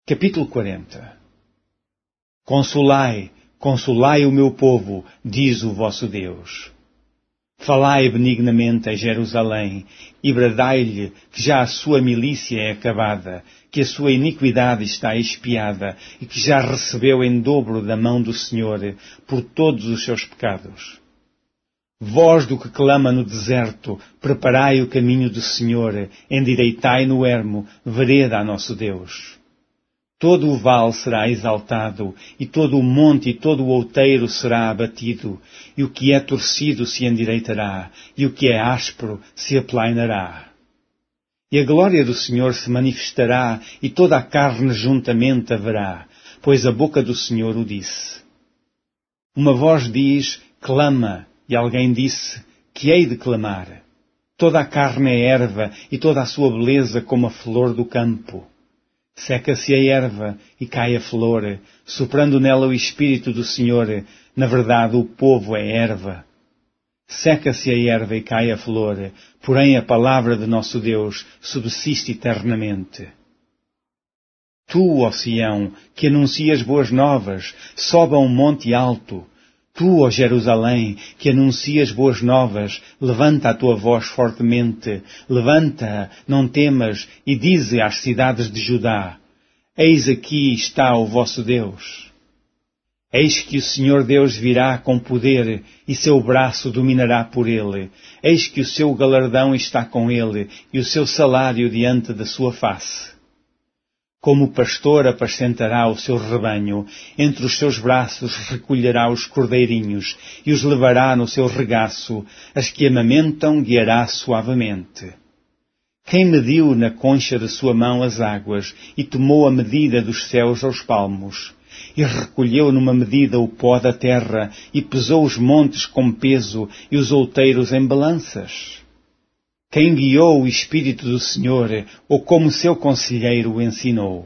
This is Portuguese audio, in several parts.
Capítulo 40. Consolai, consolai o meu povo, diz o vosso Deus. Falai benignamente a Jerusalém, e bradai-lhe que já a sua milícia é acabada, que a sua iniquidade está expiada, e que já recebeu em dobro da mão do Senhor por todos os seus pecados. Voz do que clama no deserto, preparai o caminho do Senhor, endireitai no ermo, vereda a nosso Deus. Todo o vale será exaltado, e todo o monte e todo o outeiro será abatido, e o que é torcido se endireitará, e o que é áspero se aplainará. E a glória do Senhor se manifestará, e toda a carne juntamente a verá, pois a boca do Senhor o disse. Uma voz diz, clama, e alguém disse, que hei de clamar? Toda a carne é erva, e toda a sua beleza como a flor do campo. Seca-se a erva e cai a flor, soprando nela o Espírito do Senhor. Na verdade, o povo é erva. Seca-se a erva e cai a flor, porém a palavra de nosso Deus subsiste eternamente. Tu, ó Sião, que anuncias boas novas, sobe a um monte alto. Tu, ó Jerusalém, que anuncias boas novas, levanta a tua voz fortemente, levanta, não temas, e dize às cidades de Judá, eis aqui está o vosso Deus. Eis que o Senhor Deus virá com poder, e seu braço dominará por ele. Eis que o seu galardão está com ele, e o seu salário diante da sua face. Como o pastor apacentará o seu rebanho, entre os seus braços recolherá os cordeirinhos e os levará no seu regaço, as que amamentam guiará suavemente. Quem mediu na concha de sua mão as águas e tomou a medida dos céus aos palmos, e recolheu numa medida o pó da terra e pesou os montes com peso e os outeiros em balanças? Quem guiou o Espírito do Senhor, ou como seu conselheiro o ensinou?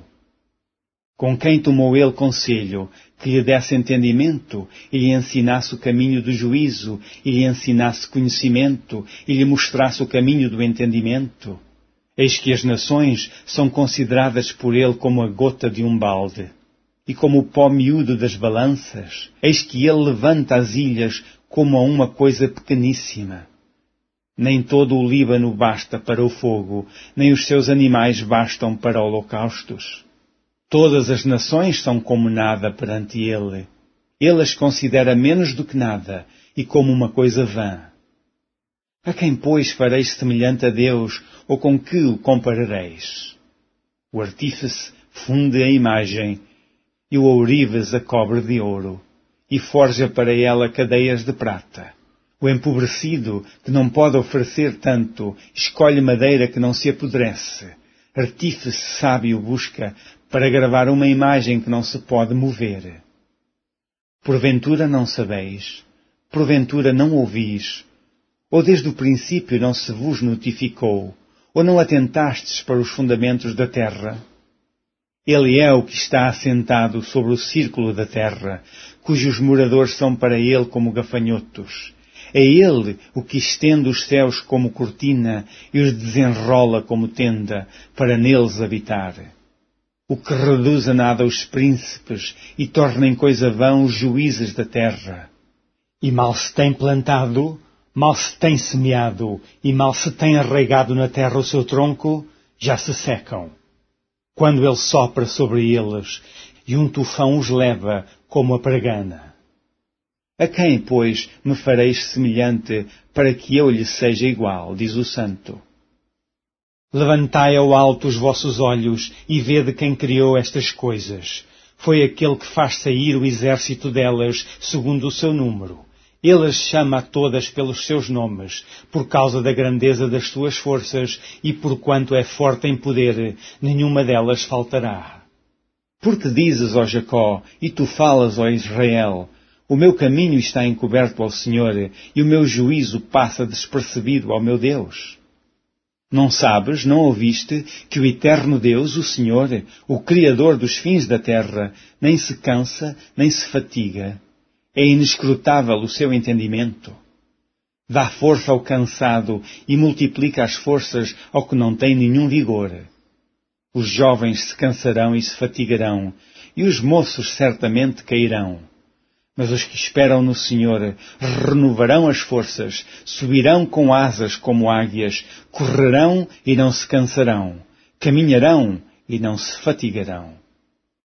Com quem tomou ele conselho, que lhe desse entendimento, e lhe ensinasse o caminho do juízo, e lhe ensinasse conhecimento, e lhe mostrasse o caminho do entendimento? Eis que as nações são consideradas por ele como a gota de um balde, e como o pó miúdo das balanças. Eis que ele levanta as ilhas como a uma coisa pequeníssima. Nem todo o Líbano basta para o fogo, nem os seus animais bastam para holocaustos. Todas as nações são como nada perante ele. Ele as considera menos do que nada, e como uma coisa vã. A quem, pois, fareis semelhante a Deus, ou com que o comparareis? O artífice funde a imagem, e o ourives a cobre de ouro, e forja para ela cadeias de prata. O empobrecido, que não pode oferecer tanto, escolhe madeira que não se apodrece. Artífice sábio busca para gravar uma imagem que não se pode mover. Porventura não sabeis? Porventura não ouvis? Ou desde o princípio não se vos notificou? Ou não atentastes para os fundamentos da terra? Ele é o que está assentado sobre o círculo da terra, cujos moradores são para ele como gafanhotos. É ele o que estende os céus como cortina e os desenrola como tenda, para neles habitar. O que reduz a nada os príncipes e torna em coisa vã os juízes da terra. E mal se tem plantado, mal se tem semeado, e mal se tem arraigado na terra o seu tronco, já se secam. Quando ele sopra sobre eles, e um tufão os leva como a pragana. A quem, pois, me fareis semelhante, para que eu lhe seja igual, diz o Santo? Levantai ao alto os vossos olhos, e vede quem criou estas coisas. Foi aquele que faz sair o exército delas, segundo o seu número. Ele as chama a todas pelos seus nomes, por causa da grandeza das suas forças, e porquanto é forte em poder, nenhuma delas faltará. Porque dizes, ó Jacó, e tu falas, ó Israel, o meu caminho está encoberto ao Senhor, e o meu juízo passa despercebido ao meu Deus. Não sabes, não ouviste, que o eterno Deus, o Senhor, o Criador dos fins da terra, nem se cansa, nem se fatiga? É inescrutável o seu entendimento. Dá força ao cansado e multiplica as forças ao que não tem nenhum vigor. Os jovens se cansarão e se fatigarão, e os moços certamente cairão. Mas os que esperam no Senhor renovarão as forças, subirão com asas como águias, correrão e não se cansarão, caminharão e não se fatigarão.